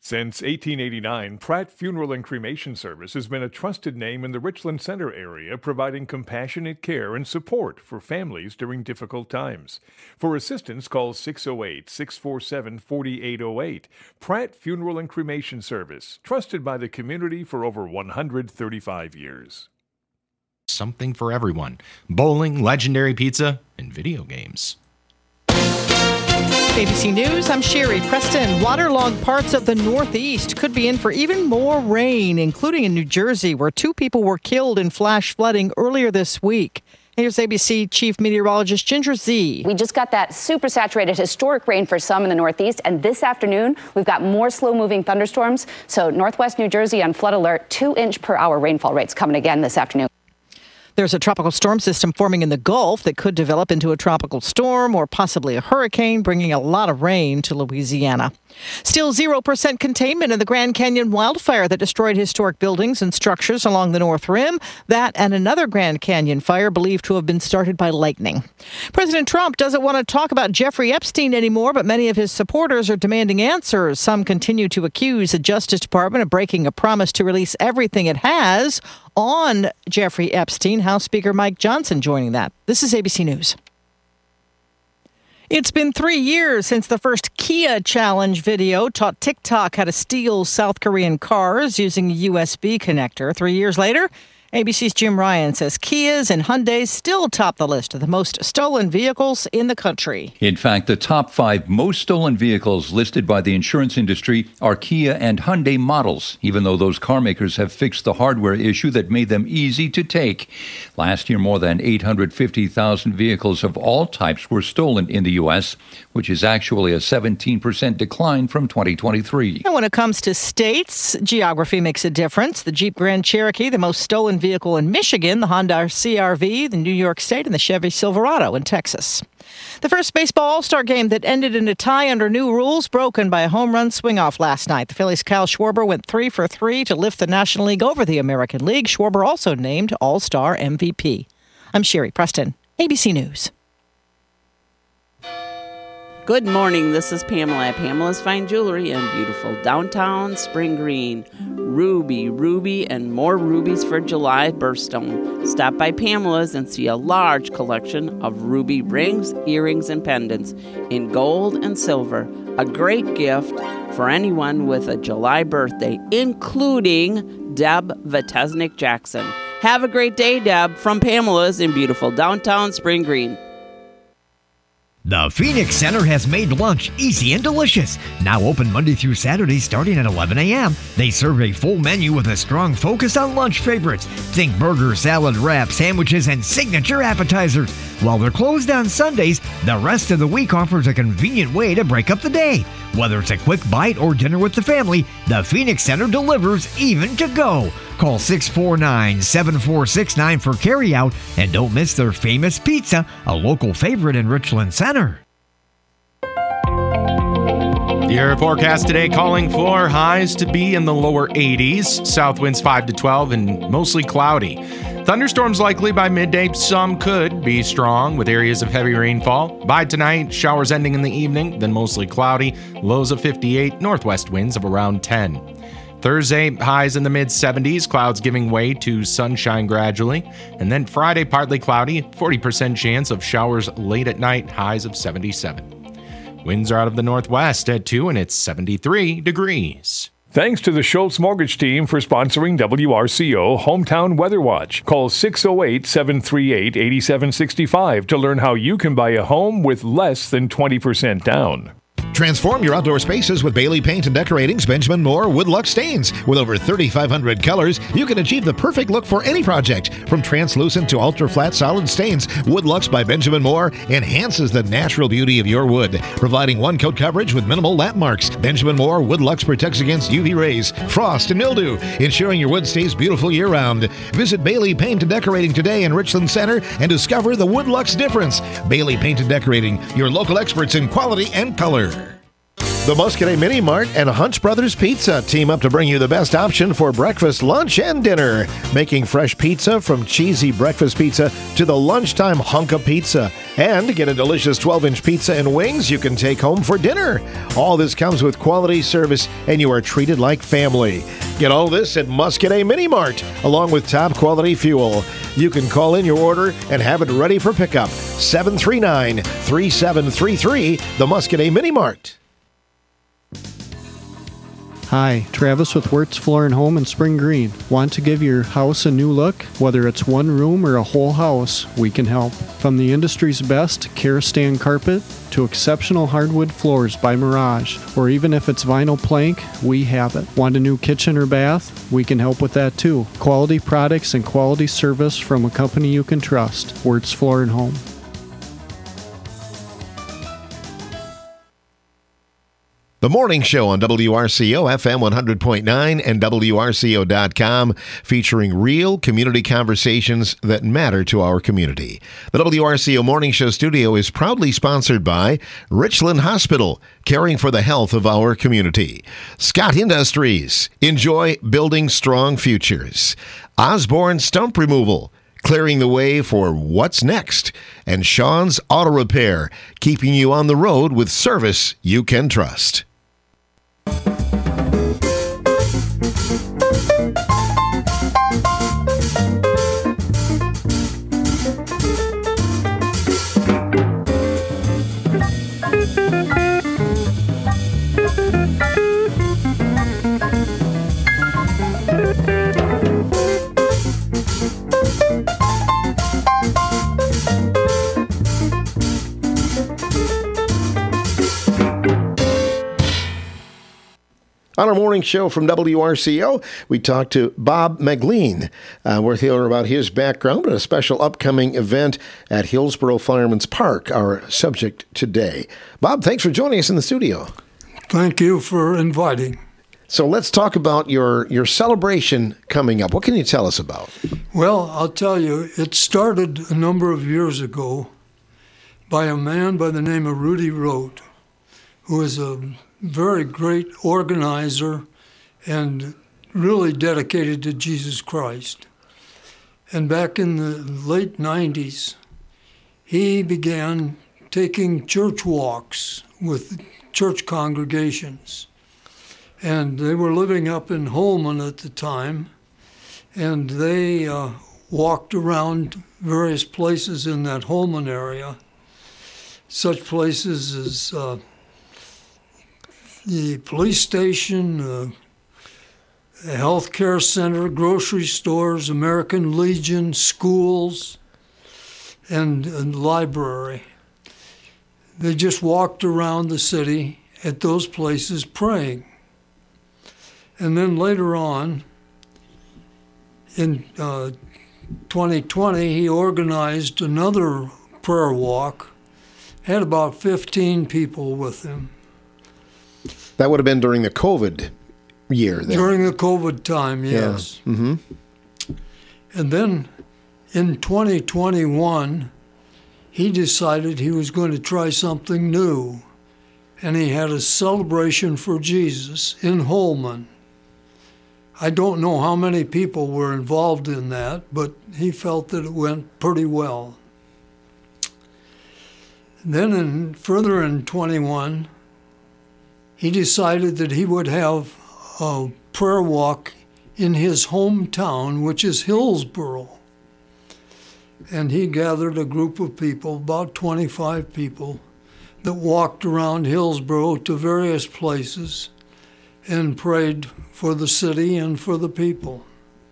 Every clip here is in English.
Since 1889, Pratt Funeral and Cremation Service has been a trusted name in the Richland Center area, providing compassionate care and support for families during difficult times. For assistance, call 608-647-4808. Pratt Funeral and Cremation Service, trusted by the community for over 135 years. Something for everyone. Bowling, legendary pizza, and video games. ABC News, I'm Sherry Preston. Waterlogged parts of the Northeast could be in for even more rain, including in New Jersey, where 2 people were killed in flash flooding earlier this week. Here's ABC Chief Meteorologist Ginger Zee. We just got that supersaturated historic rain for some in the Northeast, and this afternoon we've got more slow-moving thunderstorms. So Northwest New Jersey on flood alert, 2-inch-per-hour rainfall rates coming again this afternoon. There's a tropical storm system forming in the Gulf that could develop into a tropical storm or possibly a hurricane, bringing a lot of rain to Louisiana. Still 0% containment in the Grand Canyon wildfire that destroyed historic buildings and structures along the North Rim. That and another Grand Canyon fire believed to have been started by lightning. President Trump doesn't want to talk about Jeffrey Epstein anymore, but many of his supporters are demanding answers. Some continue to accuse the Justice Department of breaking a promise to release everything it has on Jeffrey Epstein. House Speaker Mike Johnson joining that. This is ABC News. It's been 3 years since the first Kia challenge video taught TikTok how to steal South Korean cars using a USB connector. 3 years later, ABC's Jim Ryan says Kias and Hyundais still top the list of the most stolen vehicles in the country. In fact, the top 5 most stolen vehicles listed by the insurance industry are Kia and Hyundai models, even though those car makers have fixed the hardware issue that made them easy to take. Last year, more than 850,000 vehicles of all types were stolen in the U.S., which is actually a 17% decline from 2023. And when it comes to states, geography makes a difference. The Jeep Grand Cherokee, the most stolen vehicle in Michigan, the Honda CR-V, the New York State, and the Chevy Silverado in Texas. The first baseball all-star game that ended in a tie under new rules broken by a home run swing-off last night. The Phillies' Kyle Schwarber went 3 for 3 to lift the National League over the American League. Schwarber also named All-Star MVP. I'm Sherry Preston, ABC News. Good morning, this is Pamela at Pamela's Fine Jewelry in beautiful downtown Spring Green. Ruby, and more rubies for July birthstone. Stop by Pamela's and see a large collection of ruby rings, earrings, and pendants in gold and silver. A great gift for anyone with a July birthday, including Deb Vitesnik Jackson. Have a great day, Deb, from Pamela's in beautiful downtown Spring Green. The Phoenix Center has made lunch easy and delicious. Now open Monday through Saturday starting at 11 a.m. They serve a full menu with a strong focus on lunch favorites. Think burgers, salad wraps, sandwiches, and signature appetizers. While they're closed on Sundays, the rest of the week offers a convenient way to break up the day. Whether it's a quick bite or dinner with the family, the Phoenix Center delivers even to go. Call 649-7469 for carryout, and don't miss their famous pizza, a local favorite in Richland Center. The air forecast today calling for highs to be in the lower 80s, south winds 5 to 12, and mostly cloudy. Thunderstorms likely by midday. Some could be strong with areas of heavy rainfall. By tonight, showers ending in the evening, then mostly cloudy. Lows of 58, northwest winds of around 10. Thursday, highs in the mid-70s, clouds giving way to sunshine gradually. And then Friday, partly cloudy, 40% chance of showers late at night, highs of 77. Winds are out of the northwest at 2, and it's 73 degrees. Thanks to the Schultz Mortgage Team for sponsoring WRCO Hometown Weather Watch. Call 608-738-8765 to learn how you can buy a home with less than 20% down. Transform your outdoor spaces with Bailey Paint and Decorating's Benjamin Moore Woodluxe stains. With over 3,500 colors, you can achieve the perfect look for any project. From translucent to ultra-flat solid stains, Woodluxe by Benjamin Moore enhances the natural beauty of your wood, providing one-coat coverage with minimal lap marks. Benjamin Moore Woodluxe protects against UV rays, frost, and mildew, ensuring your wood stays beautiful year-round. Visit Bailey Paint and Decorating today in Richland Center and discover the Woodluxe difference. Bailey Paint and Decorating, your local experts in quality and color. The Muscadet Mini Mart and Hunch Brothers Pizza team up to bring you the best option for breakfast, lunch, and dinner. Making fresh pizza from cheesy breakfast pizza to the lunchtime hunk of pizza. And get a delicious 12-inch pizza and wings you can take home for dinner. All this comes with quality service, and you are treated like family. Get all this at Muscadet Mini Mart, along with top quality fuel. You can call in your order and have it ready for pickup. 739-3733, the Muscadet Mini Mart. Hi, Travis with Wirtz Floor and Home in Spring Green. Want to give your house a new look? Whether it's one room or a whole house, we can help. From the industry's best Karastan carpet to exceptional hardwood floors by Mirage, or even if it's vinyl plank, we have it. Want a new kitchen or bath? We can help with that too. Quality products and quality service from a company you can trust. Wirtz Floor and Home. The Morning Show on WRCO FM 100.9 and WRCO.com, featuring real community conversations that matter to our community. The WRCO Morning Show studio is proudly sponsored by Richland Hospital, caring for the health of our community. Scott Industries, enjoy building strong futures. Osborne Stump Removal, clearing the way for what's next. And Sean's Auto Repair, keeping you on the road with service you can trust. On our morning show from WRCO, we talked to Bob McLean. We're hearing about his background, but a special upcoming event at Hillsboro Fireman's Park, our subject today. Bob, thanks for joining us in the studio. Thank you for inviting. So let's talk about your celebration coming up. What can you tell us about? Well, I'll tell you, it started a number of years ago by a man by the name of Rudy Rote, who is a very great organizer and really dedicated to Jesus Christ. And back in the late 90s, he began taking church walks with church congregations. And they were living up in Holman at the time, and they walked around various places in that Holman area, such places as the police station, a health care center, grocery stores, American Legion, schools, and library. They just walked around the city at those places praying. And then later on, in 2020, he organized another prayer walk, had about 15 people with him. That would have been during the COVID year then. During the COVID time, yes. Yeah. Mm-hmm. And then in 2021, he decided he was going to try something new. And he had a celebration for Jesus in Holman. I don't know how many people were involved in that, but he felt that it went pretty well. Then further in 21, he decided that he would have a prayer walk in his hometown, which is Hillsboro. And he gathered a group of people, about 25 people, that walked around Hillsboro to various places and prayed for the city and for the people.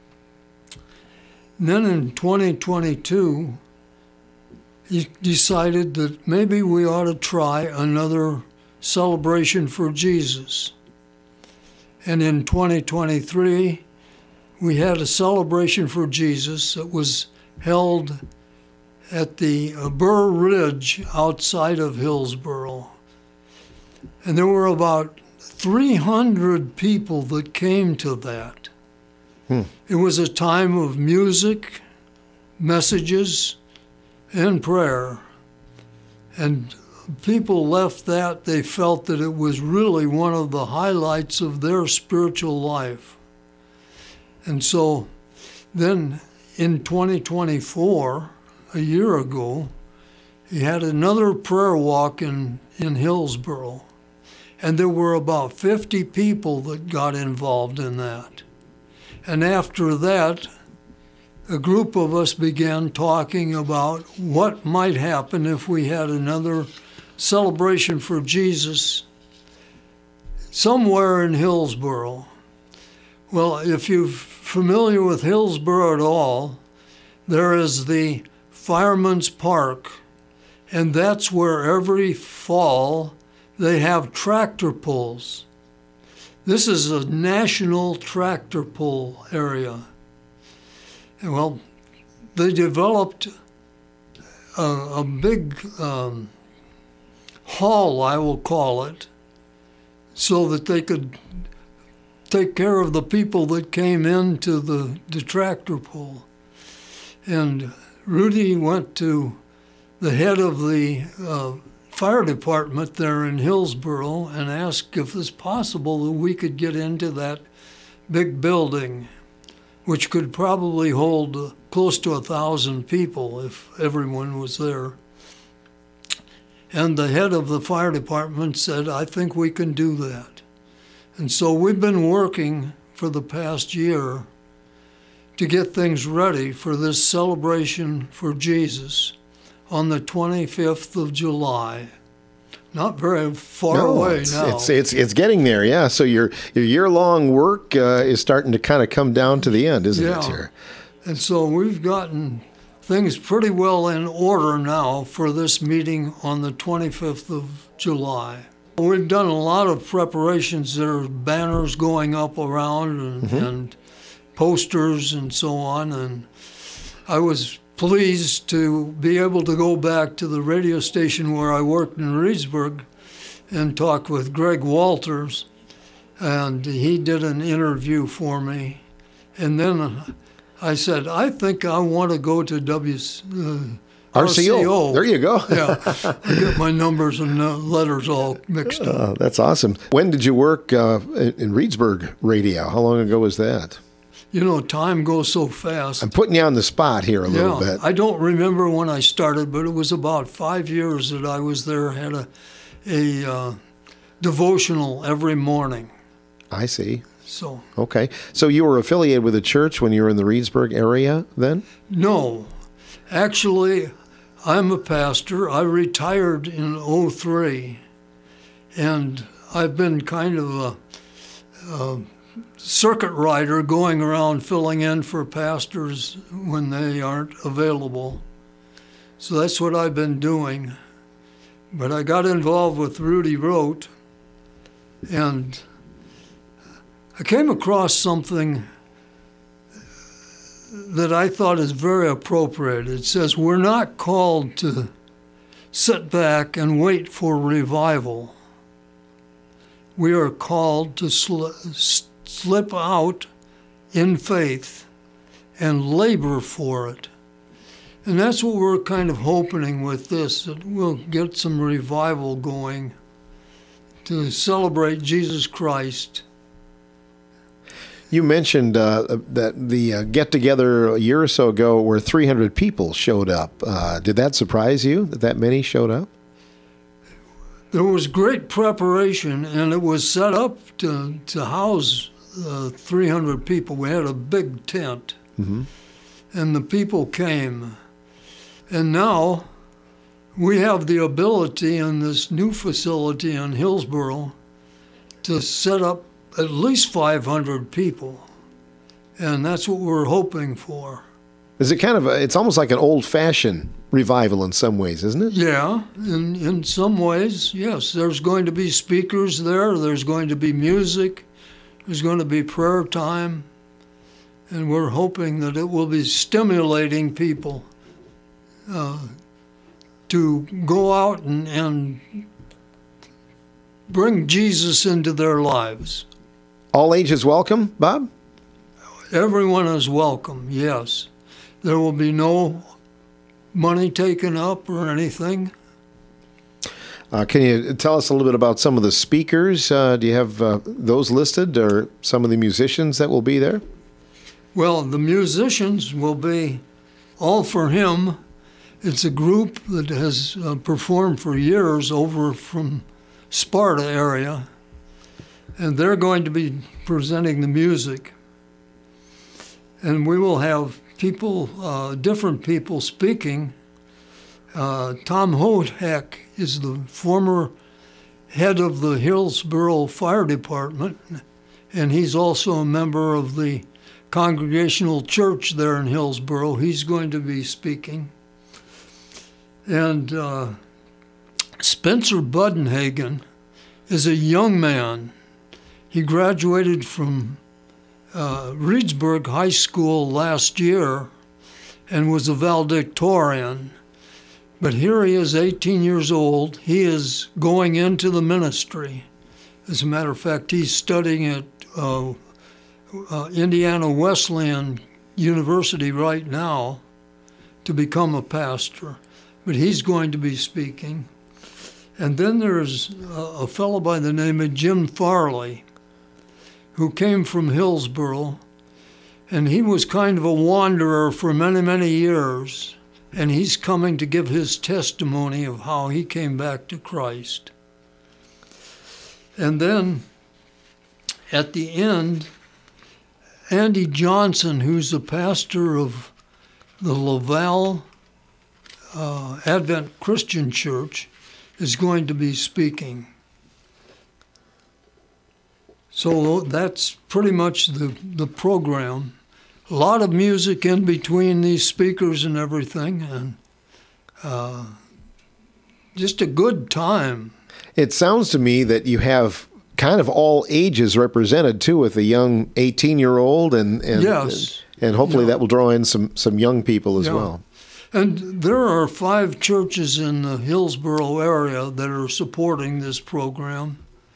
And then in 2022, he decided that maybe we ought to try another celebration for Jesus. And in 2023, we had a celebration for Jesus that was held at the Burr Ridge outside of Hillsboro. And there were about 300 people that came to that. It was a time of music, messages, and prayer. And people left that, they felt that it was really one of the highlights of their spiritual life. And so then in 2024, a year ago, he had another prayer walk in Hillsboro. And there were about 50 people that got involved in that. And after that, a group of us began talking about what might happen if we had another celebration for Jesus somewhere in Hillsboro. Well, if you're familiar with Hillsboro at all, there is the Fireman's Park, and that's where every fall they have tractor pulls. This is a national tractor pull area. Well, they developed a big hall, I will call it, so that they could take care of the people that came into the tractor pull. And Rudy went to the head of the fire department there in Hillsboro and asked if it's possible that we could get into that big building, which could probably hold close to 1,000 people if everyone was there. And the head of the fire department said, I think we can do that. And so we've been working for the past year to get things ready for this celebration for Jesus on the 25th of July. Not very far away now. It's getting there, yeah. So your year-long work is starting to kind of come down to the end, isn't it, here? And so we've gotten things pretty well in order now for this meeting on the 25th of July. We've done a lot of preparations. There are banners going up around and posters and so on. And I was pleased to be able to go back to the radio station where I worked in Reedsburg and talk with Greg Walters. And he did an interview for me. And then I said, I think I want to go to RCO. There you go. Yeah, I get my numbers and letters all mixed up. That's awesome. When did you work in Reedsburg Radio? How long ago was that? You know, time goes so fast. I'm putting you on the spot here a little bit. I don't remember when I started, but it was about 5 years that I was there, had a devotional every morning. I see. So. Okay. So you were affiliated with a church when you were in the Reedsburg area then? No. Actually, I'm a pastor. I retired in 2003, and I've been kind of a circuit rider going around filling in for pastors when they aren't available. So that's what I've been doing. But I got involved with Rudy Rote, and I came across something that I thought is very appropriate. It says, we're not called to sit back and wait for revival. We are called to slip out in faith and labor for it. And that's what we're kind of hoping with this, that we'll get some revival going to celebrate Jesus Christ. You mentioned that the get-together a year or so ago where 300 people showed up. Did that surprise you, that many showed up? There was great preparation, and it was set up to house 300 people. We had a big tent, and the people came. And now we have the ability in this new facility in Hillsboro to set up at least 500 people, and that's what we're hoping for. Is it kind of it's almost like an old-fashioned revival in some ways, isn't it? Yeah, in some ways, yes. There's going to be speakers there, there's going to be music, there's going to be prayer time, and we're hoping that it will be stimulating people to go out and bring Jesus into their lives. All ages welcome, Bob? Everyone is welcome, yes. There will be no money taken up or anything. Can you tell us a little bit about some of the speakers? Do you have those listed, or some of the musicians that will be there? Well, the musicians will be All for Him. It's a group that has performed for years over from Sparta area, and they're going to be presenting the music. And we will have people, different people speaking. Tom Hoheck is the former head of the Hillsboro Fire Department, and he's also a member of the Congregational Church there in Hillsboro. He's going to be speaking. And Spencer Budenhagen is a young man. He graduated from Reedsburg High School last year and was a valedictorian. But here he is, 18 years old. He is going into the ministry. As a matter of fact, he's studying at Indiana Wesleyan University right now to become a pastor. But he's going to be speaking. And then there's a fellow by the name of Jim Farley, who came from Hillsboro, and he was kind of a wanderer for many, many years, and he's coming to give his testimony of how he came back to Christ. And then at the end, Andy Johnson, who's the pastor of the Laval Advent Christian Church, is going to be speaking. So that's pretty much the program. A lot of music in between these speakers and everything, and just a good time. It sounds to me that you have kind of all ages represented too, with a young 18-year-old and yes, and hopefully that will draw in some young people as well. And there are 5 churches in the Hillsboro area that are supporting this program.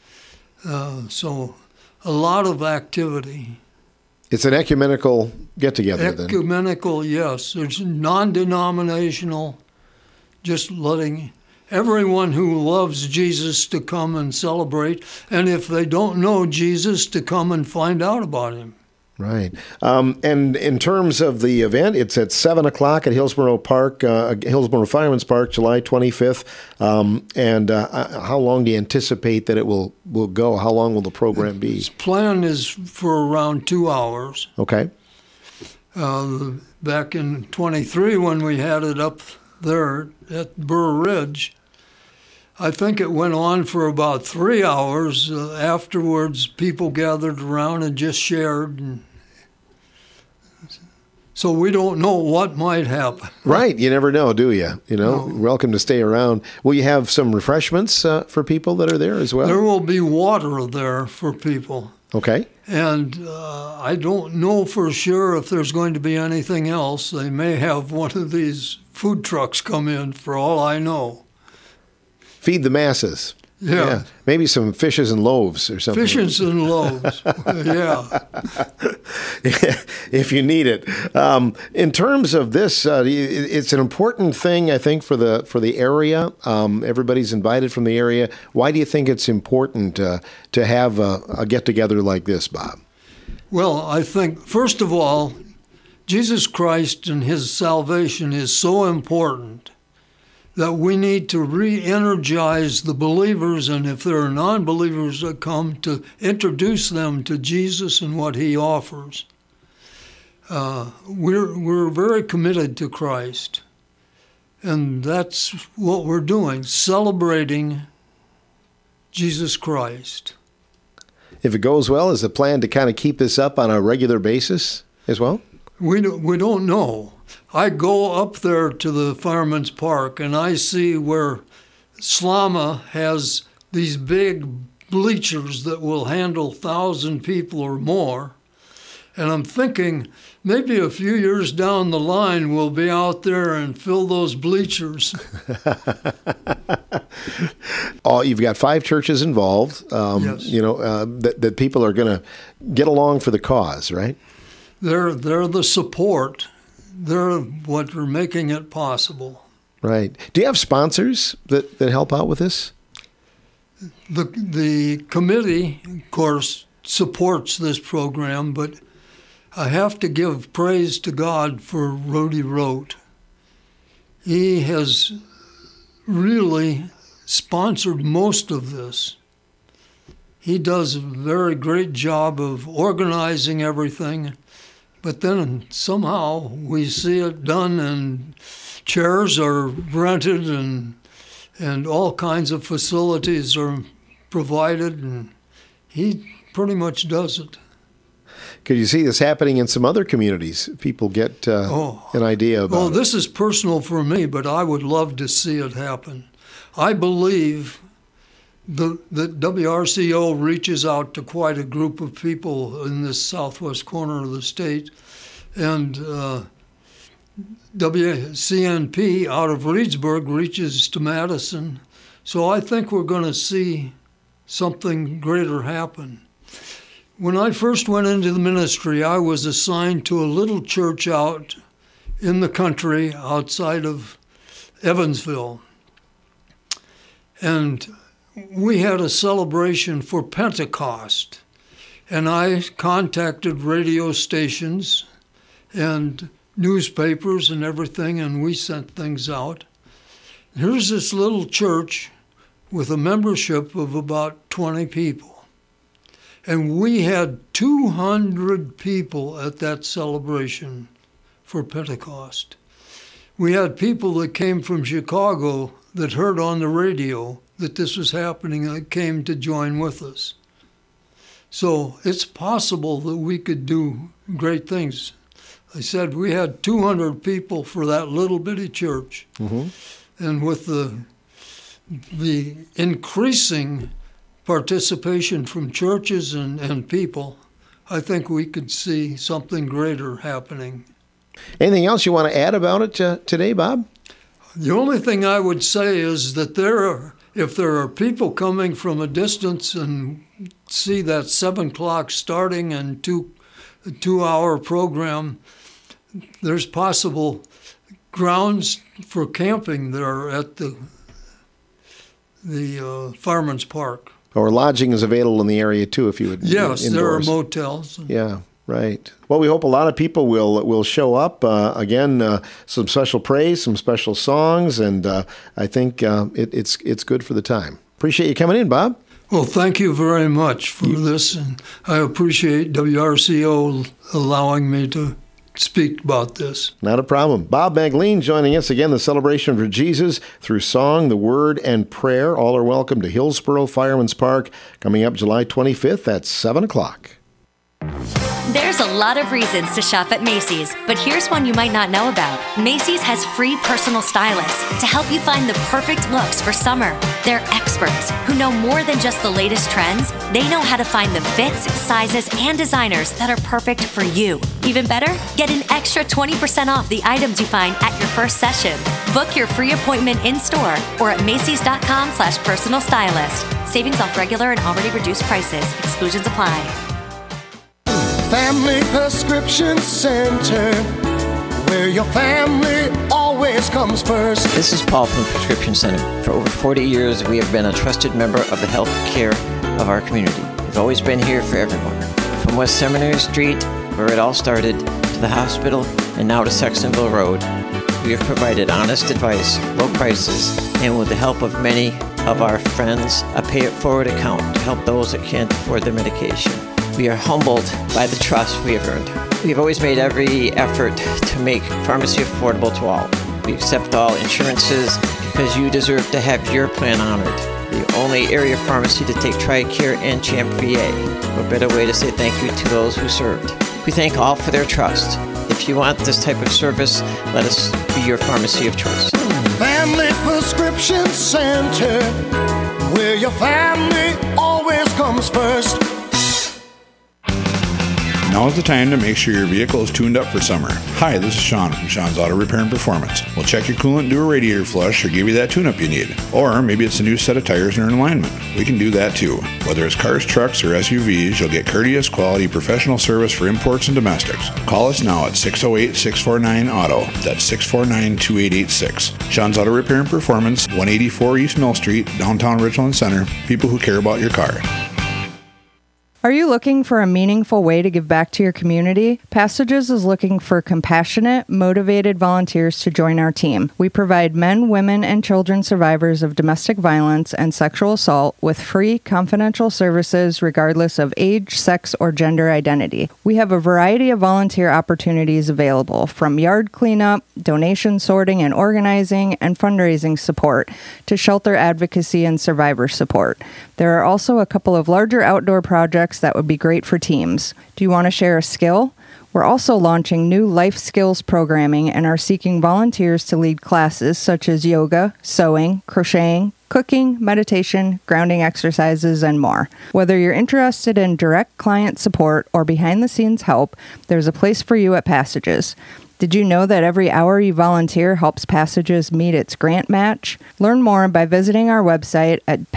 So a lot of activity. It's an ecumenical get-together then. Ecumenical, yes. There's non-denominational, just letting everyone who loves Jesus to come and celebrate, and if they don't know Jesus, to come and find out about him. Right. And in terms of the event, it's at 7 o'clock at Hillsboro Park, Hillsboro Fireman's Park, July 25th. And how long do you anticipate that it will go? How long will the program be? Its plan is for around 2 hours. Okay. Back in 23, when we had it up there at Burr Ridge, I think it went on for about 3 hours. Afterwards, people gathered around and just shared. And so we don't know what might happen. Right. You never know, do you? You know, no. Welcome to stay around. Will you have some refreshments for people that are there as well? There will be water there for people. Okay. And I don't know for sure if there's going to be anything else. They may have one of these food trucks come in, for all I know. Feed the masses. Yeah. Maybe some fishes and loaves or something. Fishes and loaves, yeah. If you need it. In terms of this, it's an important thing, I think, for the area. Everybody's invited from the area. Why do you think it's important to have a get-together like this, Bob? Well, I think, first of all, Jesus Christ and his salvation is so important that we need to re-energize the believers, and if there are non-believers that come, to introduce them to Jesus and what he offers. We're very committed to Christ, and that's what we're doing, celebrating Jesus Christ. If it goes well, is the plan to kind of keep this up on a regular basis as well? We don't know. I go up there to the Fireman's Park, and I see where Slama has these big bleachers that will handle 1,000 people or more. And I'm thinking maybe a few years down the line, we'll be out there and fill those bleachers. You've got 5 churches involved, yes. You know, that people are going to get along for the cause, right? They're the support. They're what are making it possible. Right. Do you have sponsors that help out with this? The committee, of course, supports this program, but I have to give praise to God for Rudy Rote. He has really sponsored most of this. He does a very great job of organizing everything, but then somehow we see it done and chairs are rented and all kinds of facilities are provided, and he pretty much does it. Could you see this happening in some other communities? People get an idea about Well, this is personal for me, but I would love to see it happen. I believe that WRCO reaches out to quite a group of people in this southwest corner of the state, and WCNP out of Reedsburg reaches to Madison. So I think we're going to see something greater happen. When I first went into the ministry, I was assigned to a little church out in the country outside of Evansville. And we had a celebration for Pentecost. And I contacted radio stations and newspapers and everything, and we sent things out. Here's this little church with a membership of about 20 people. And we had 200 people at that celebration for Pentecost. We had people that came from Chicago that heard on the radio that this was happening and came to join with us. So it's possible that we could do great things. I said we had 200 people for that little bitty church. Mm-hmm. And with the increasing participation from churches and people, I think we could see something greater happening. Anything else you want to add about it today, Bob? The only thing I would say is that if there are people coming from a distance and see that 7 o'clock starting and a 2-hour program, there's possible grounds for camping there at the Fireman's Park. Or lodging is available in the area too, if you would. Yes, indoors. there are motels. Yeah, right. Well, we hope a lot of people will show up. Again, some special praise, some special songs, and I think it's good for the time. Appreciate you coming in, Bob. Well, thank you very much for this, and I appreciate WRCO allowing me to speak about this. Not a problem. Bob Magleen joining us again, the Celebration for Jesus through song, the word, and prayer. All are welcome to Hillsboro Fireman's Park, coming up July 25th at 7 o'clock. There's a lot of reasons to shop at Macy's, but here's one you might not know about. Macy's has free personal stylists to help you find the perfect looks for summer. They're experts who know more than just the latest trends. They know how to find the fits, sizes, and designers that are perfect for you. Even better, get an extra 20% off the items you find at your first session. Book your free appointment in-store or at Macys.com/personal stylist. Savings off regular and already reduced prices. Exclusions apply. Family Prescription Center, where your family always comes first. This is Paul from the Prescription Center. For over 40 years, we have been a trusted member of the health care of our community. We've always been here for everyone. From West Seminary Street, where it all started, to the hospital, and now to Sextonville Road, we have provided honest advice, low prices, and with the help of many of our friends, a pay-it-forward account to help those that can't afford their medication. We are humbled by the trust we have earned. We have always made every effort to make pharmacy affordable to all. We accept all insurances because you deserve to have your plan honored. The only area pharmacy to take TRICARE and CHAMP VA. What better way to say thank you to those who served. We thank all for their trust. If you want this type of service, let us be your pharmacy of choice. Family Prescription Center, where your family always comes first. Now is the time to make sure your vehicle is tuned up for summer. Hi, this is Sean from Sean's Auto Repair and Performance. We'll check your coolant, do a radiator flush, or give you that tune-up you need. Or maybe it's a new set of tires and an alignment. We can do that too. Whether it's cars, trucks, or SUVs, you'll get courteous, quality, professional service for imports and domestics. Call us now at 608-649-AUTO. That's 649-2886. Sean's Auto Repair and Performance, 184 East Mill Street, downtown Richland Center. People who care about your car. Are you looking for a meaningful way to give back to your community? Passages is looking for compassionate, motivated volunteers to join our team. We provide men, women, and children survivors of domestic violence and sexual assault with free, confidential services regardless of age, sex, or gender identity. We have a variety of volunteer opportunities available, from yard cleanup, donation sorting and organizing, and fundraising support, to shelter advocacy and survivor support. There are also a couple of larger outdoor projects that would be great for teams. Do you want to share a skill? We're also launching new life skills programming and are seeking volunteers to lead classes such as yoga, sewing, crocheting, cooking, meditation, grounding exercises, and more. Whether you're interested in direct client support or behind-the-scenes help, there's a place for you at Passages. Did you know that every hour you volunteer helps Passages meet its grant match? Learn more by visiting our website at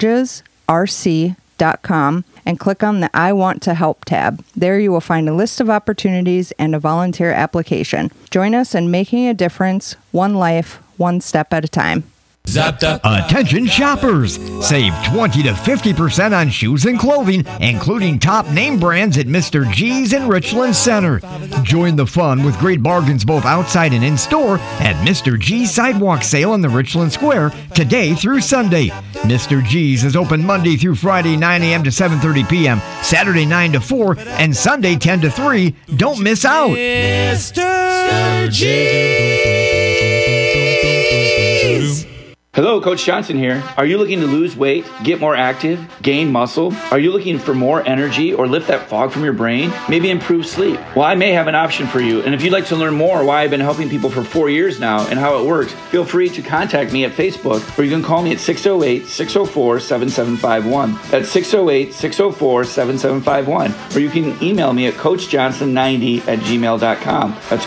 passagesrc.com and click on the I Want to Help tab. There you will find a list of opportunities and a volunteer application. Join us in making a difference, one life, one step at a time. Attention shoppers! Save 20 to 50% on shoes and clothing, including top name brands at Mr. G's in Richland Center. Join the fun with great bargains both outside and in-store at Mr. G's Sidewalk Sale in the Richland Square today through Sunday. Mr. G's is open Monday through Friday 9 a.m. to 7:30 p.m., Saturday 9 to 4, and Sunday 10 to 3. Don't miss out! Mr. G's! Hello, Coach Johnson here. Are you looking to lose weight, get more active, gain muscle? Are you looking for more energy or lift that fog from your brain? Maybe improve sleep? Well, I may have an option for you. And if you'd like to learn more why I've been helping people for 4 years now and how it works, feel free to contact me at Facebook, or you can call me at 608-604-7751. That's 608-604-7751. Or you can email me at coachjohnson90@gmail.com. That's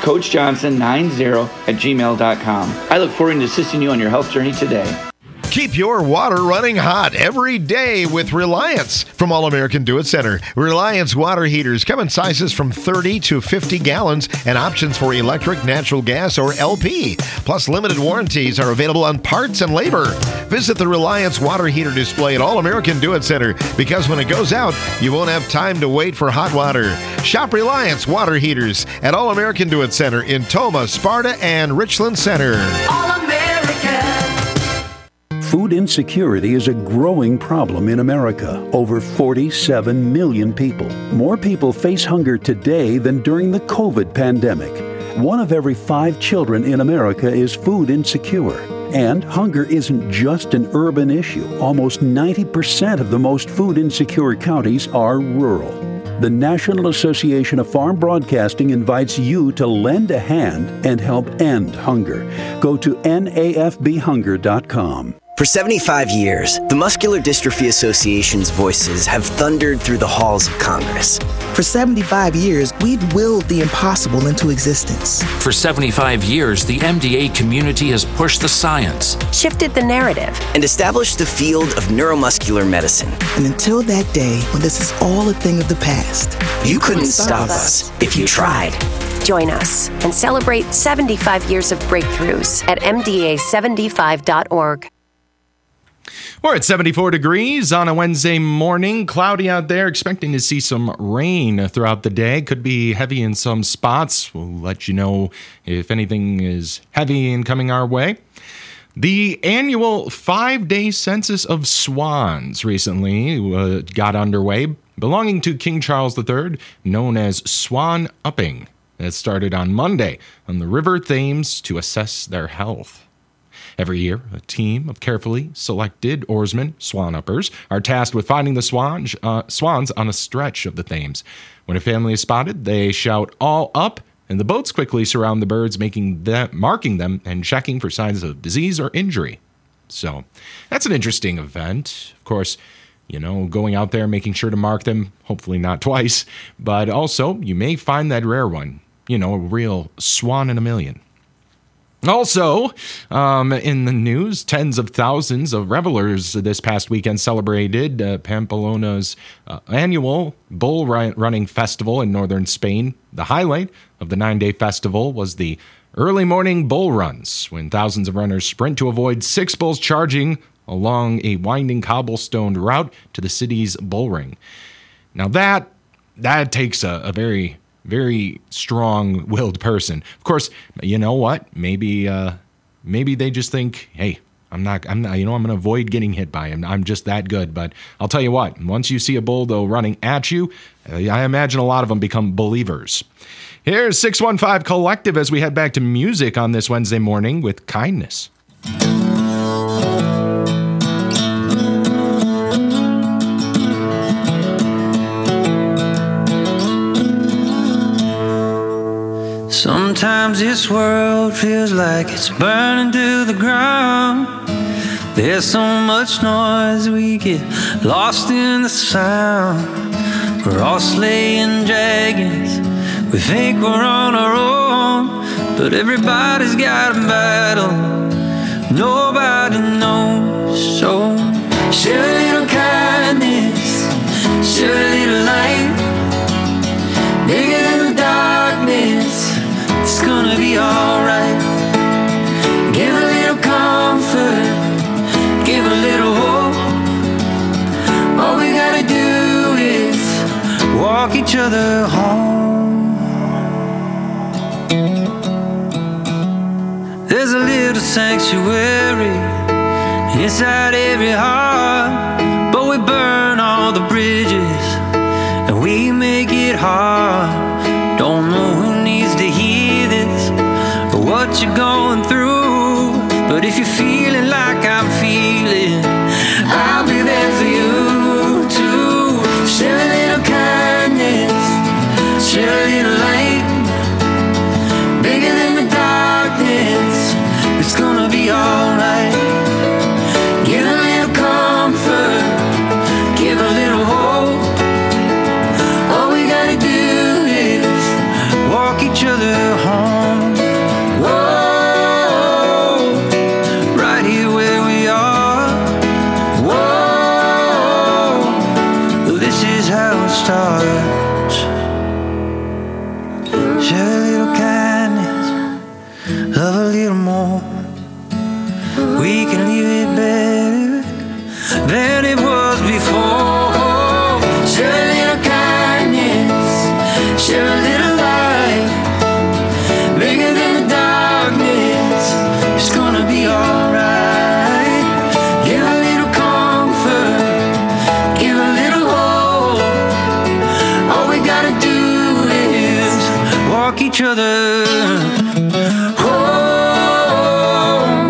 coachjohnson90@gmail.com. I look forward to assisting you on your health journey today. Keep your water running hot every day with Reliance from All American Do It Center. Reliance water heaters come in sizes from 30 to 50 gallons and options for electric, natural gas, or LP. Plus, limited warranties are available on parts and labor. Visit the Reliance water heater display at All American Do It Center, because when it goes out, you won't have time to wait for hot water. Shop Reliance water heaters at All American Do It Center in Toma, Sparta, and Richland Center. All American. Food insecurity is a growing problem in America. Over 47 million people. More people face hunger today than during the COVID pandemic. 1 of every 5 children in America is food insecure. And hunger isn't just an urban issue. Almost 90% of the most food insecure counties are rural. The National Association of Farm Broadcasting invites you to lend a hand and help end hunger. Go to nafbhunger.com. For 75 years, the Muscular Dystrophy Association's voices have thundered through the halls of Congress. For 75 years, we've willed the impossible into existence. For 75 years, the MDA community has pushed the science, shifted the narrative, and established the field of neuromuscular medicine. And until that day, when this is all a thing of the past, you couldn't stop us if you tried. Join us and celebrate 75 years of breakthroughs at mda75.org. We're at 74 degrees on a Wednesday morning. Cloudy out there, expecting to see some rain throughout the day. Could be heavy in some spots. We'll let you know if anything is heavy and coming our way. The annual 5-day census of swans recently got underway, belonging to King Charles III, known as swan upping. That started on Monday on the River Thames to assess their health. Every year, a team of carefully selected oarsmen, swan uppers, are tasked with finding the swans on a stretch of the Thames. When a family is spotted, they shout "all up," and the boats quickly surround the birds, marking them and checking for signs of disease or injury. So that's an interesting event. Of course, going out there, making sure to mark them, hopefully not twice, but also you may find that rare one, a real swan in a million. Also, in the news, tens of thousands of revelers this past weekend celebrated Pamplona's annual bull running festival in northern Spain. The highlight of the 9-day festival was the early morning bull runs, when thousands of runners sprint to avoid 6 bulls charging along a winding cobblestone route to the city's bull ring. Now that takes a very, very strong-willed person. Of course, you know what? Maybe they just think, hey, I'm going to avoid getting hit by him. I'm just that good. But I'll tell you what, once you see a bull, though, running at you, I imagine a lot of them become believers. Here's 615 Collective as we head back to music on this Wednesday morning with Kindness. Sometimes this world feels like it's burning to the ground. There's so much noise, we get lost in the sound. We're all slaying dragons, we think we're on our own, but everybody's got a battle nobody knows. So share a little kindness, share a little light, bigger than the darkness. It's gonna be alright. Give a little comfort, give a little hope. All we gotta do is walk each other home. There's a little sanctuary inside every heart, but we burn all the bridges and we make it hard. Don't know who needs to hear this or what you're going through, but if you're feeling like I'm feeling, I'll be there for you too. Share a little kindness, share a little light, bigger than the darkness. It's gonna be alright. Give a little comfort, give a little hope. All we gotta do is walk each other home. Whoa, right here where we are. Whoa, this is how it starts. Share a little kindness, love a little more. We can leave it better than it was before. Share a little kindness, share a little light, bigger than the darkness. It's gonna be alright. Give a little comfort, give a little hope. All we gotta do is walk each other home.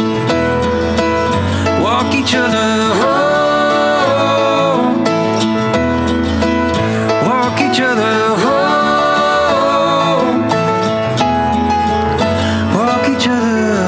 Walk each other home. Walk each other home. Walk each other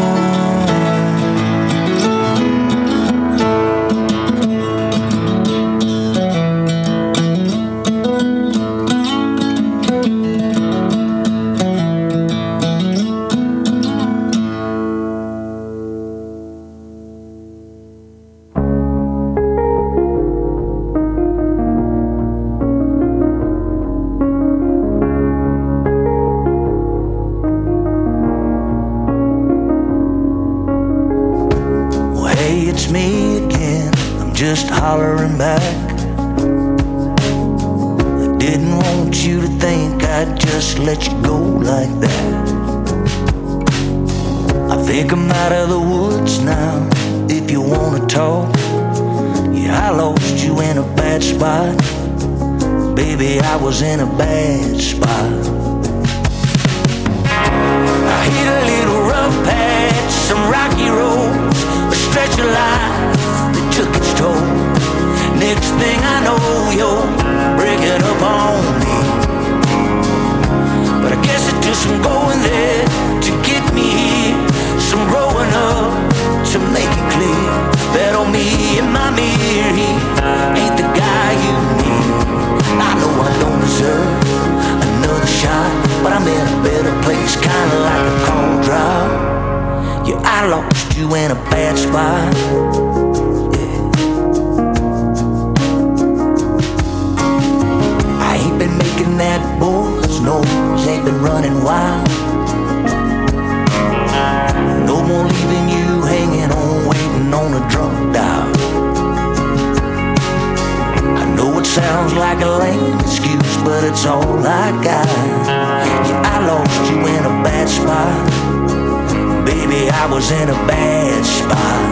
it's me again, I'm just hollering back. I didn't want you to think I'd just let you go like that. I think I'm out of the woods now, if you wanna talk. Yeah, I lost you in a bad spot. Baby, I was in a bad spot. I hit a little rough patch, some rocky roads, a stretch of life that took its toll. Next thing I know, you're breaking up on me. But I guess it took some going there to get me here, some growing up to make it clear that on me and my mirror here running wild. No more leaving you hanging on, waiting on a drunk dial. I know it sounds like a lame excuse, but it's all I got. Yeah, I lost you in a bad spot. Baby, I was in a bad spot.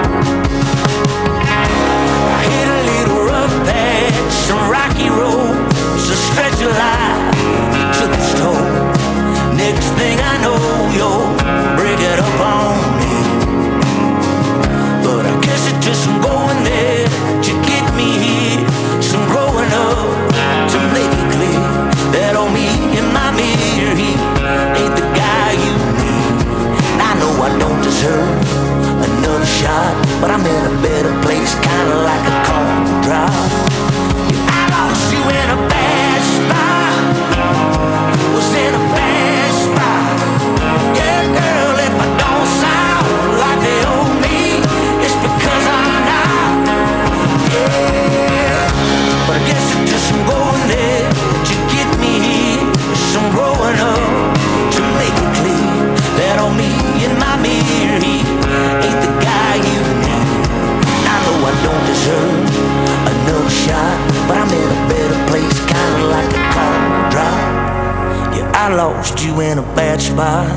I hit a little rough patch, some rocky roads, a stretch of life took its toll. Next thing I know, you'll break it up on me. But I guess it took some going there to get me here, some growing up to make it clear that on me and my mirror, he ain't the guy you need. And I know I don't deserve another shot, but I'm in a better place, kinda like a calm drop. Yeah, I lost you in a bad spot, was in a bad spot. Yeah, girl, if I don't sound like they owe me, it's because I'm not. Yeah, but I guess it's just some going there to get me here, some growing up to make it clear that on me and my mirror, he ain't the guy you need. I know I don't deserve another shot, but I'm in a better place, kinda like a calm drop. Yeah, I lost you in a bad spot.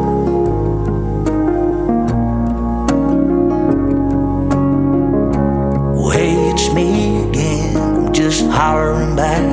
Well, hey, it's me again, I'm just hollering back.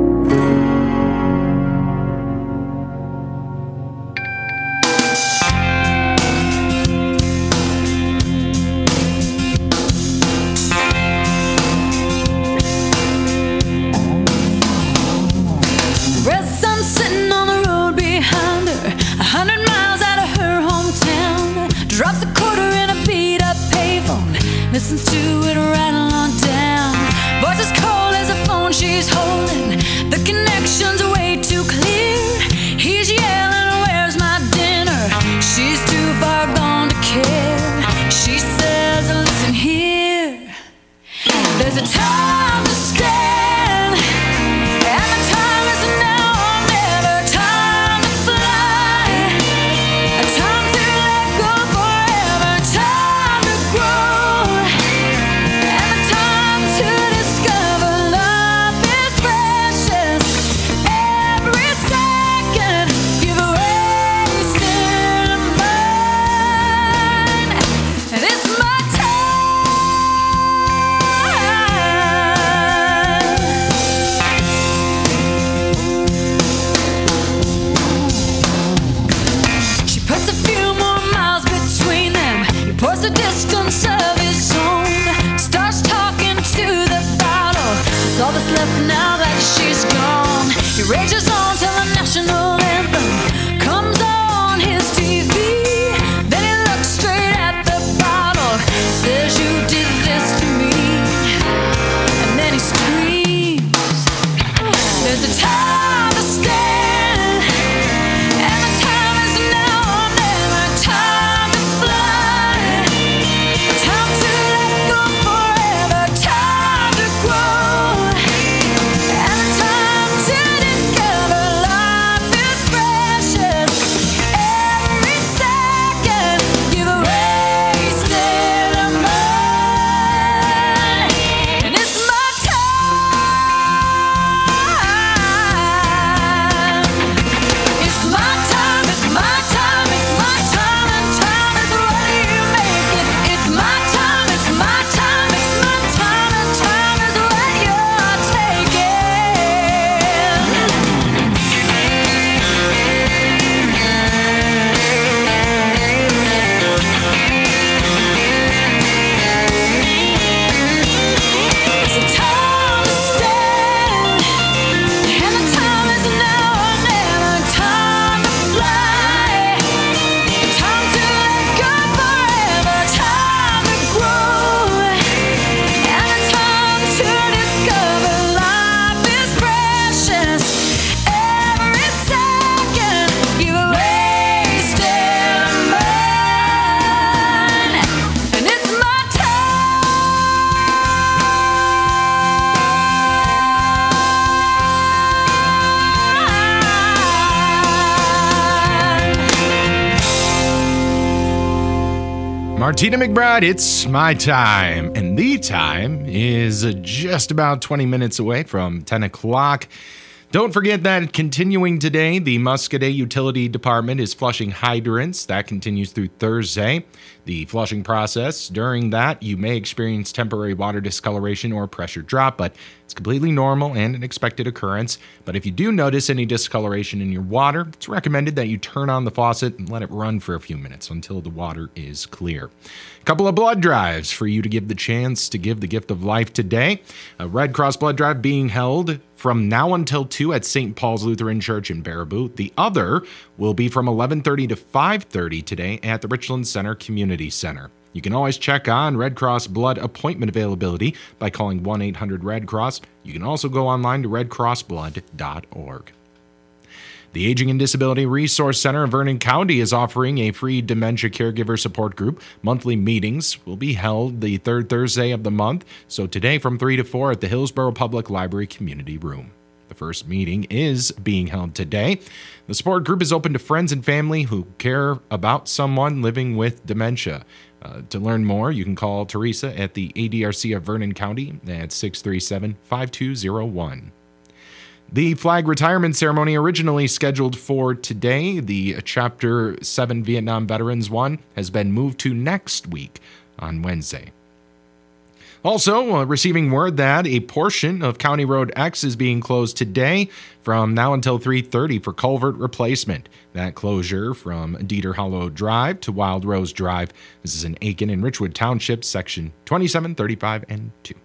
Red sun sitting on the road behind her, 100 miles out of her hometown. Drops a quarter in a beat-up payphone, listens to it rattle on down. Voice as cold as a phone she's holding, the connection's way too clear. He's yelling, where's my dinner? She's too far gone to care. She says, listen here, there's a time to stand, and the time is now or never. Time to fly, a time to let go forever. Time to grow, and the time to discover love is precious. Every second you've wasted mine, and it's my time. She puts a few more miles between them. He pours the distance of his own. Starts talking to the bottle. It's all that's left now that she's gone. He rages on till the national anthem comes on his TV. Then he looks straight at the bottle, says, you did this to me. And then he screams, there's a time to stand, and the time is now or never. Time to fly, time to let go forever. Time to grow, and the time to discover Martina McBride, it's my time. And the time is just about 20 minutes away from 10 o'clock. Don't forget that continuing today, the Muscoda Utility Department is flushing hydrants. That continues through Thursday. The flushing process, during that, you may experience temporary water discoloration or pressure drop, but it's completely normal and an expected occurrence. But if you do notice any discoloration in your water, it's recommended that you turn on the faucet and let it run for a few minutes until the water is clear. A couple of blood drives for you to give the chance to give the gift of life today. A Red Cross blood drive being held from now until 2 at St. Paul's Lutheran Church in Baraboo. The other will be from 11:30 to 5:30 today at the Richland Center Community Center. You can always check on Red Cross blood appointment availability by calling 1-800-RED CROSS. You can also go online to redcrossblood.org. The Aging and Disability Resource Center of Vernon County is offering a free dementia caregiver support group. Monthly meetings will be held the third Thursday of the month, so today from 3 to 4 at the Hillsborough Public Library Community Room. The first meeting is being held today. The support group is open to friends and family who care about someone living with dementia. To learn more, you can call Teresa at the ADRC of Vernon County at 637-5201. The flag retirement ceremony originally scheduled for today, the Chapter 7 Vietnam Veterans one, has been moved to next week on Wednesday. Also, receiving word that a portion of County Road X is being closed today from now until 3:30 for culvert replacement. That closure from Dieter Hollow Drive to Wild Rose Drive. This is in Aiken and Richwood Township, section 27, 35, and 2.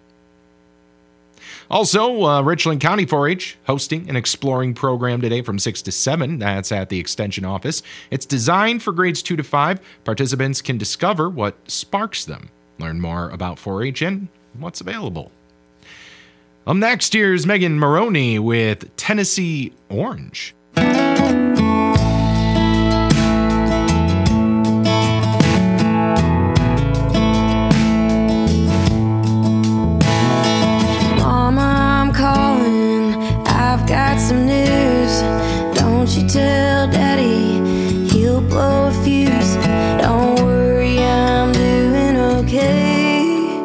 Also, Richland County 4-H hosting an exploring program today from 6 to 7. That's at the Extension Office. It's designed for grades 2 to 5. Participants can discover what sparks them. Learn more about 4-H and what's available. Next, here's Megan Maroney with Tennessee Orange. Got some news, don't you tell Daddy, he'll blow a fuse. Don't worry, I'm doing okay.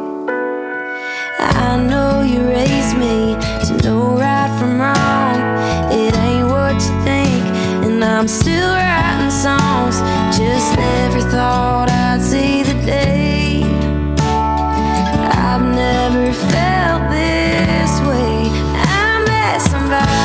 I know you raised me to know right from wrong. It ain't what you think, and I'm still writing songs. Just never thought I'd see the day. I've never felt this way. I met somebody.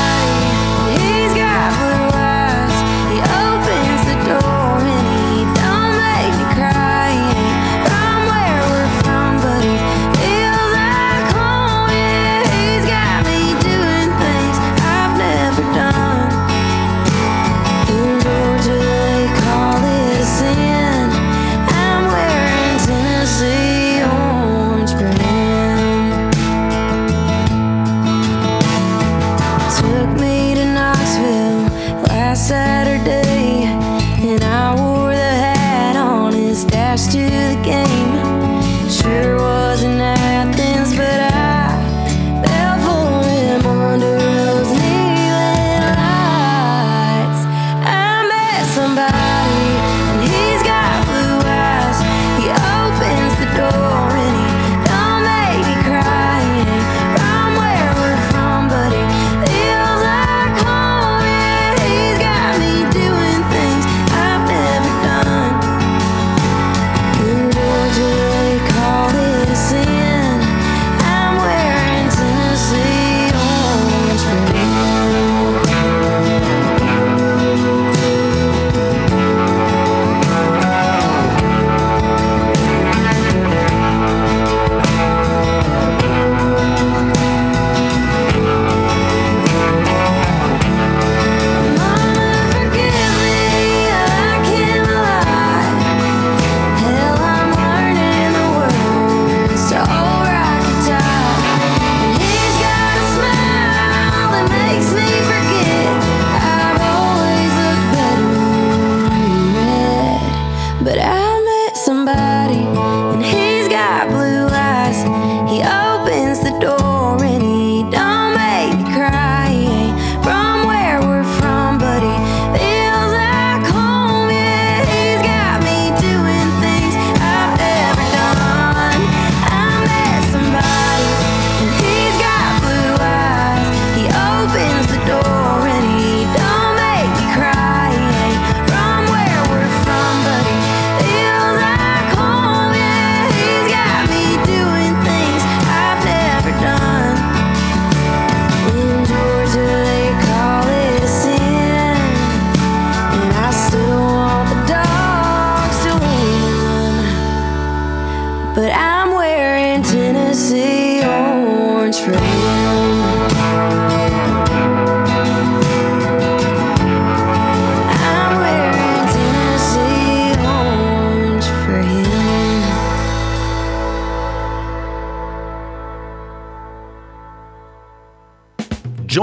Saturday, and I wore the hat on his dash to the game. Sure wasn't Athens, but I fell for him under those neon lights. I met somebody, and he's got blue eyes. He opens the door and he don't make me cry. He ain't from where we're from, but he feels like home. Yeah, he's got me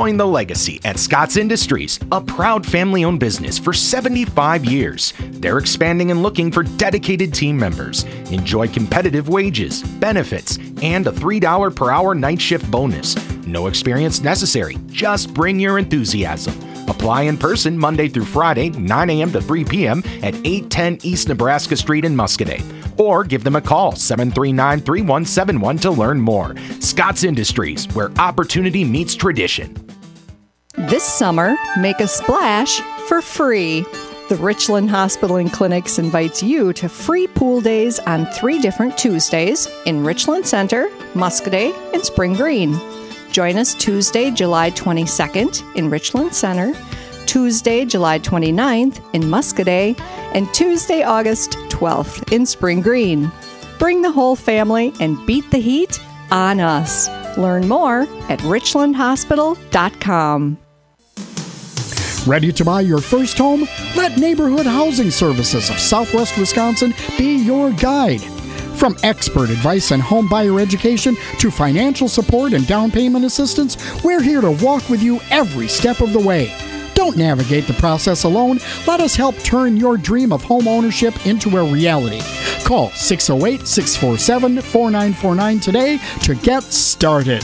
Join the legacy at Scott's Industries, a proud family-owned business for 75 years. They're expanding and looking for dedicated team members. Enjoy competitive wages, benefits, and a $3 per hour night shift bonus. No experience necessary. Just bring your enthusiasm. Apply in person Monday through Friday, 9 a.m. to 3 p.m. at 810 East Nebraska Street in Muscoda. Or give them a call, 739-3171 to learn more. Scott's Industries, where opportunity meets tradition. This summer, make a splash for free. The Richland Hospital and Clinics invites you to free pool days on 3 different Tuesdays in Richland Center, Muscoda, and Spring Green. Join us Tuesday, July 22nd in Richland Center, Tuesday, July 29th in Muscoda, and Tuesday, August 12th in Spring Green. Bring the whole family and beat the heat on us. Learn more at richlandhospital.com. Ready to buy your first home? Let Neighborhood Housing Services of Southwest Wisconsin be your guide. From expert advice and home buyer education to financial support and down payment assistance, we're here to walk with you every step of the way. Don't navigate the process alone. Let us help turn your dream of home ownership into a reality. Call 608-647-4949 today to get started.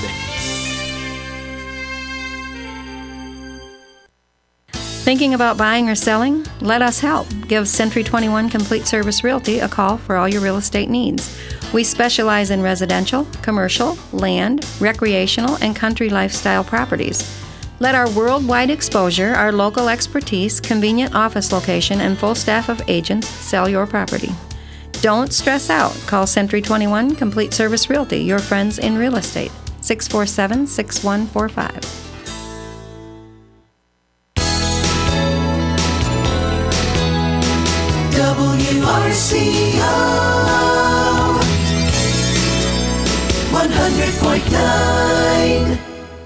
Thinking about buying or selling? Let us help. Give Century 21 Complete Service Realty a call for all your real estate needs. We specialize in residential, commercial, land, recreational, and country lifestyle properties. Let our worldwide exposure, our local expertise, convenient office location, and full staff of agents sell your property. Don't stress out. Call Century 21 Complete Service Realty, your friends in real estate. 647-6145. WRCO 100.9.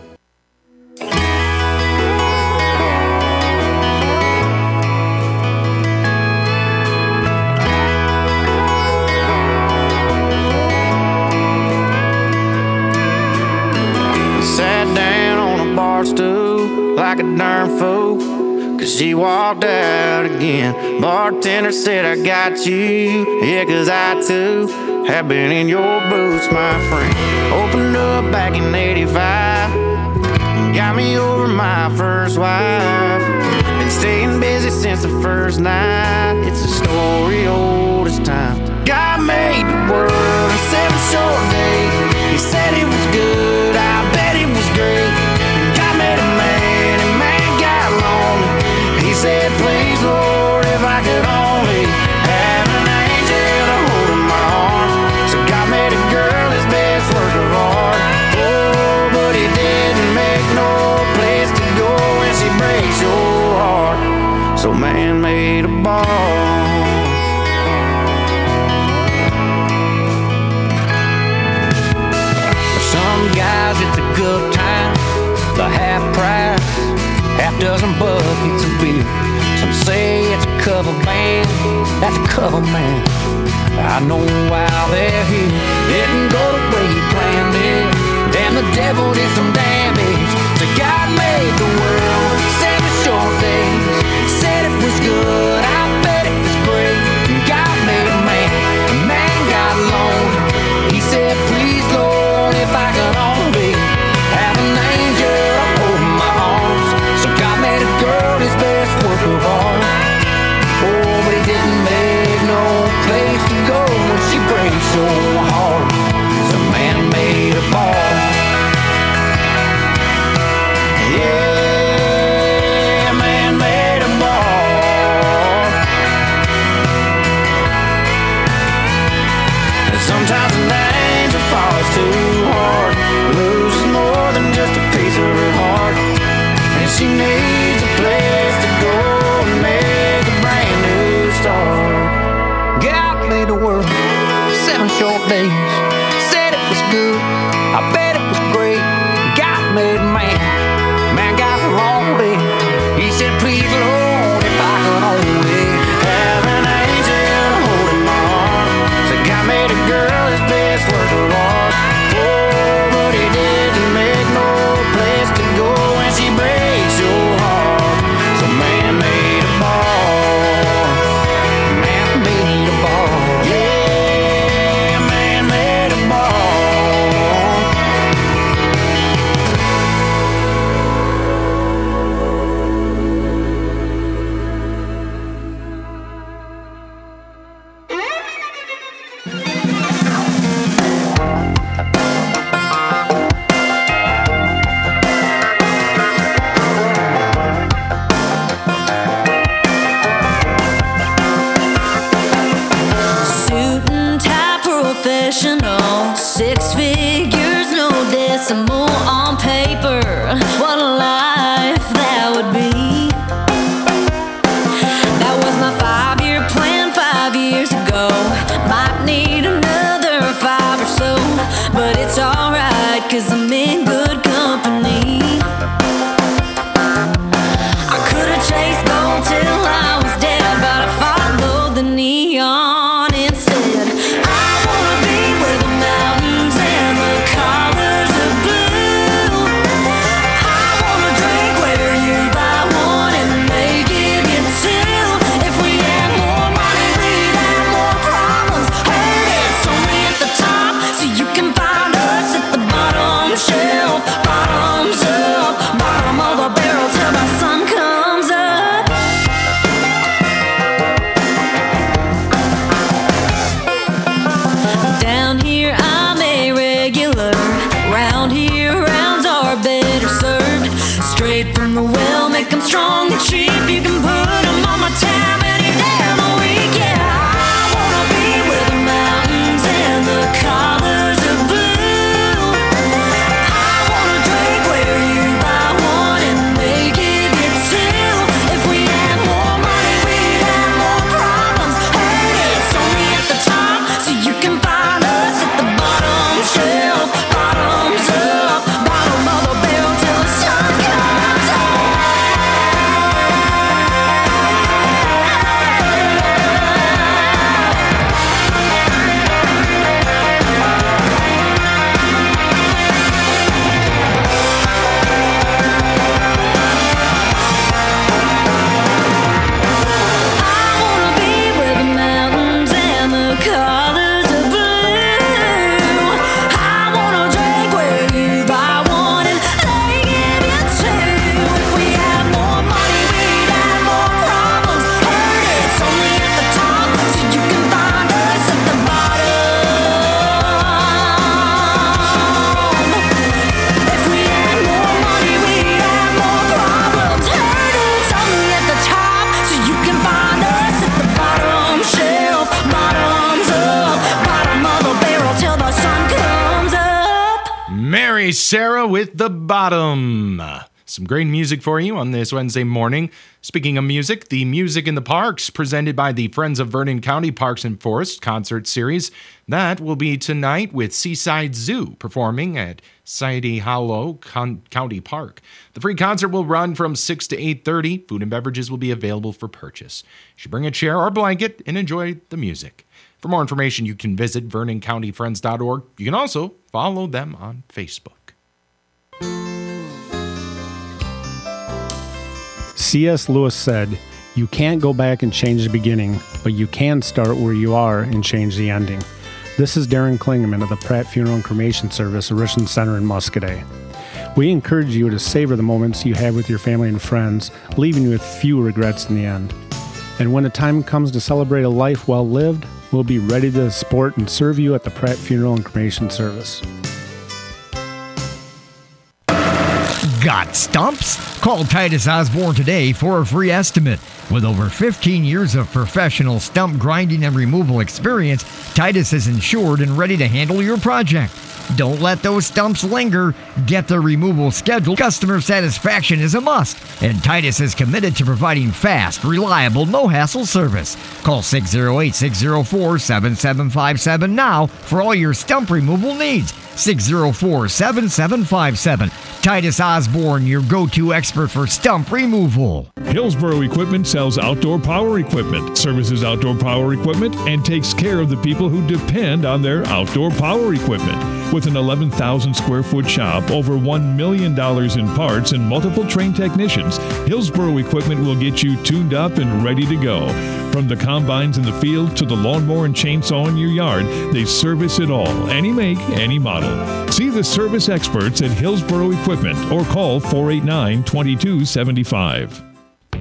Sat down on a bar stool like a darn fool, 'cause she walked out again. Bartender said, I got you, yeah, 'cause I too have been in your boots, my friend. Opened up back in 85, got me over my first wife. Been staying busy since the first night, it's a story old as time. God made the world in 7 short days, he said it was good, I bet it was great. And God made a man, and man got lonely. He said, please, Lord, if I could only have an angel to hold in my arms. So God made a girl his best work of art. Oh, but he didn't make no place to go when she breaks your heart. So man made a bar. For some guys it's a good time, the half price, half dozen buckets of beer. Some say it's a cover band, that's a cover man. I know why they're here. Didn't go the way you planned it. Damn, the devil did some damage. So God made the world 7 short days. Said it was good, I bet it was great. And God made a man got lonely. He said, please, Lord, if I could only have an angel to hold in my arms. So God made a girl his best work of art. Oh, but he didn't make no place to go when she breaks your heart. So man made a bar. Yeah. professional. 6 figures, no decimal on paper. What a life that would be. That was my 5-year plan 5 years ago. Might need another 5 or so, but it's alright, 'cause I'm in good company. I could've chased gold till I was dead, but I followed the neon instead. I wanna be where the mountains and the colors of blue. I wanna drink where you buy one and they give you two. If we had more money, we'd have more problems. Heard it's only at the top, so you can find us at the bottom shelf. Bottoms up, bottom of the barrel till the sun comes up. Down here I'm a regular. Round here rounds are better served. Straight from the well, make them strong and cheap. You can put them on my tab any day of the week. Yeah, I wanna be where the mountains and the colors of blue. I wanna drink where you buy one and they give you two. If we had more money, we'd have more problems. Heard it's only at the top, so you can find us at the bottom shelf. Bottoms up, bottom of the barrel till the sun comes up. I wanna be where the mountains and the colors of blue. I wanna drink where you buy one and they give you two. If we had more money, we'd have more problems. Heard it's only at the top, so you can find us at the bottom. If we had more money, we'd have more problems. Heard it's only at the top, so you can find us at the bottom shelf. Bottoms up, bottom of the barrel till the sun comes up. Mary Sarah with The Bottom. Some great music for you on this Wednesday morning. Speaking of music, the Music in the Parks, presented by the Friends of Vernon County Parks and Forests concert series. That will be tonight with Seaside Zoo performing at Sidey Hollow County Park. The free concert will run from 6 to 8:30. Food and beverages will be available for purchase. You should bring a chair or blanket and enjoy the music. For more information, you can visit VernonCountyFriends.org. You can also follow them on Facebook. C.S. Lewis said, "You can't go back and change the beginning, but you can start where you are and change the ending." This is Darren Klingerman of the Pratt Funeral and Cremation Service, Richland Center in Muscadet. We encourage you to savor the moments you have with your family and friends, leaving you with few regrets in the end. And when the time comes to celebrate a life well lived, we'll be ready to support and serve you at the Pratt Funeral and Cremation Service. Got stumps? Call Titus Osborne today for a free estimate. With over 15 years of professional stump grinding and removal experience, Titus is insured and ready to handle your project. Don't let those stumps linger. Get the removal scheduled. Customer satisfaction is a must, and Titus is committed to providing fast, reliable, no-hassle service. Call 608-604-7757 now for all your stump removal needs. 604-7757. Titus Osborne, your go-to expert for stump removal. Hillsboro Equipment sells outdoor power equipment, services outdoor power equipment, and takes care of the people who depend on their outdoor power equipment. With an 11,000 square foot shop, over $1 million in parts, and multiple trained technicians, Hillsboro Equipment will get you tuned up and ready to go. From the combines in the field to the lawnmower and chainsaw in your yard, they service it all, any make, any model. See the service experts at Hillsboro Equipment or call 489-2275.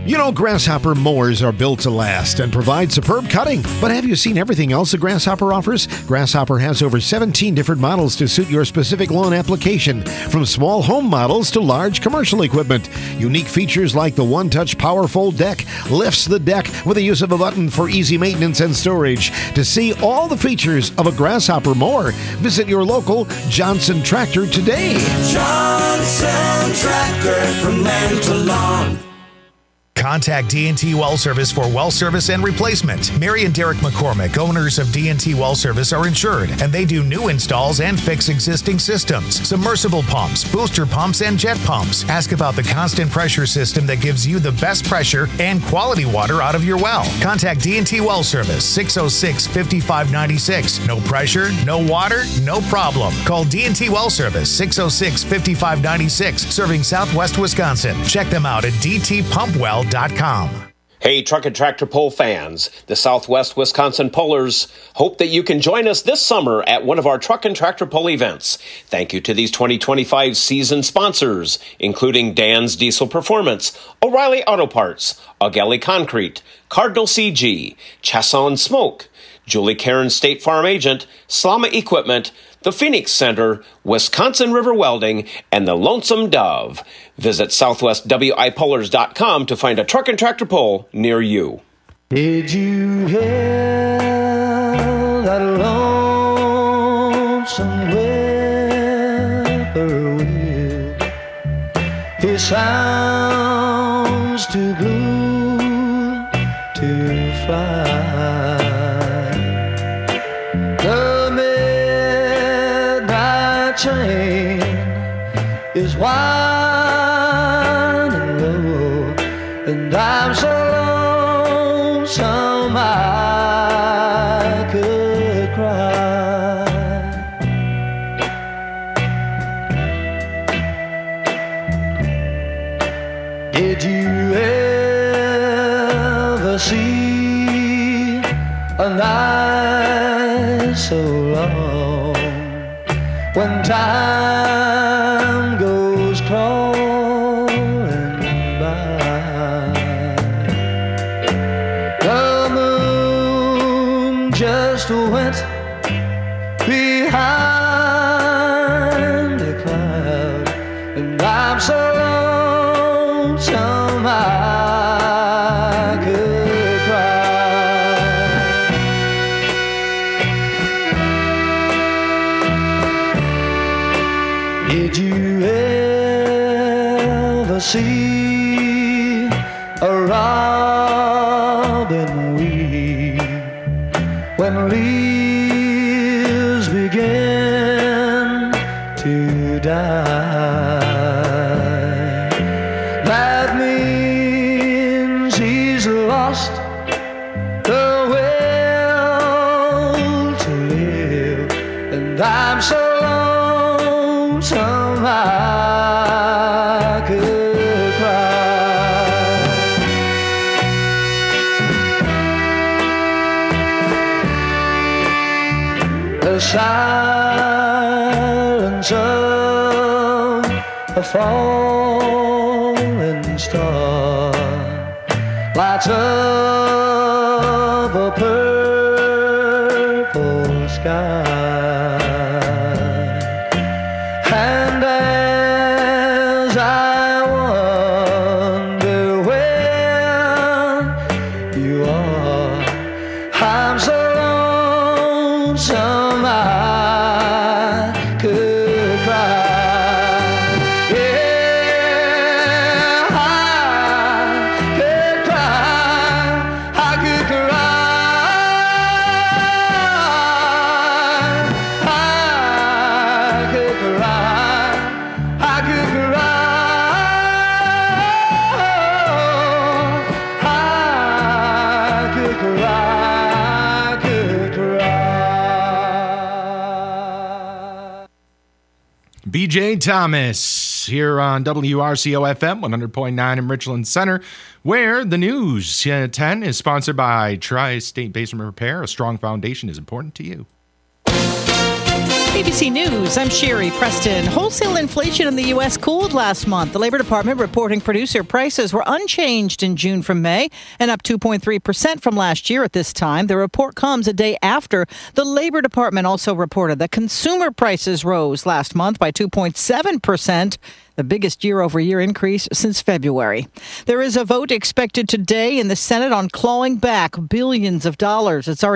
You know, Grasshopper mowers are built to last and provide superb cutting. But have you seen everything else that Grasshopper offers? Grasshopper has over 17 different models to suit your specific lawn application, from small home models to large commercial equipment. Unique features like the one-touch Power Fold deck lifts the deck with the use of a button for easy maintenance and storage. To see all the features of a Grasshopper mower, visit your local Johnson Tractor today. Johnson Tractor, from land to lawn. Contact D&T Well Service for well service and replacement. Mary and Derek McCormick, owners of D&T Well Service, are insured, and they do new installs and fix existing systems, submersible pumps, booster pumps, and jet pumps. Ask about the constant pressure system that gives you the best pressure and quality water out of your well. Contact D&T Well Service, 606-5596. No pressure, no water, no problem. Call D&T Well Service, 606-5596, serving Southwest Wisconsin. Check them out at dtpumpwell.com. Hey, Truck and Tractor Pull fans, the Southwest Wisconsin Pullers hope that you can join us this summer at one of our Truck and Tractor Pull events. Thank you to these 2025 season sponsors, including Dan's Diesel Performance, O'Reilly Auto Parts, Augelli Concrete, Cardinal CG, Chasson Smoke, Julie Karen State Farm Agent, Slama Equipment, the Phoenix Center, Wisconsin River Welding, and the Lonesome Dove. Visit southwestwipullers.com to find a truck and tractor pull near you. Did you hear that lonesome whippoorwill? He sounds too blue to fly. The midnight train is winding low, and I'm so lonesome I could cry. Did you ever see a night so long when time goes crawling by? The moon just went behind a cloud, and I'm so lonesome I could cry. Did you ever see a robin weep when leaves begin to die? That means he's lost the will to live, and I'm so lonesome I could cry. The silence of a falling star lights up a purple sky. And as I wonder where you are, I'm so lonesome I could cry. Yeah, I could cry. I could cry. I could cry. I could cry. I could cry. I could cry. BJ Thomas here on WRCO FM 100.9 in Richland Center, where the News 10 is sponsored by Tri-State Basement Repair. A strong foundation is important to you. ABC News, I'm Sherry Preston. Wholesale inflation in the U.S. cooled last month. The Labor Department reporting producer prices were unchanged in June from May and up 2.3% from last year at this time. The report comes a day after the Labor Department also reported that consumer prices rose last month by 2.7%. The biggest year-over-year increase since February. There is a vote expected today in the Senate on clawing back billions of dollars. It's already